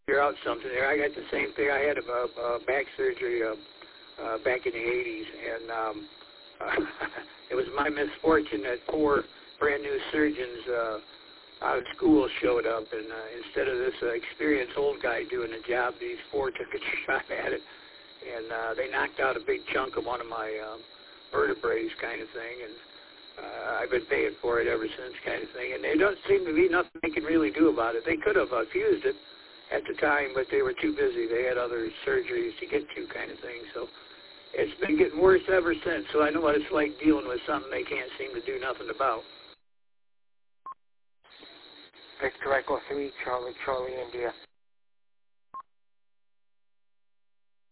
figure out something there. I got the same thing. I had a back surgery back in the 80s, and it was my misfortune that 4 brand new surgeons out of school showed up, and instead of this experienced old guy doing the job, these 4 took a shot at it, and they knocked out a big chunk of one of my vertebrae kind of thing, and I've been paying for it ever since kind of thing, and there don't seem to be nothing they can really do about it. They could have fused it at the time, but they were too busy. They had other surgeries to get to kind of thing, so it's been getting worse ever since, so I know what it's like dealing with something they can't seem to do nothing about. Victor Echo 3, Charlie, India.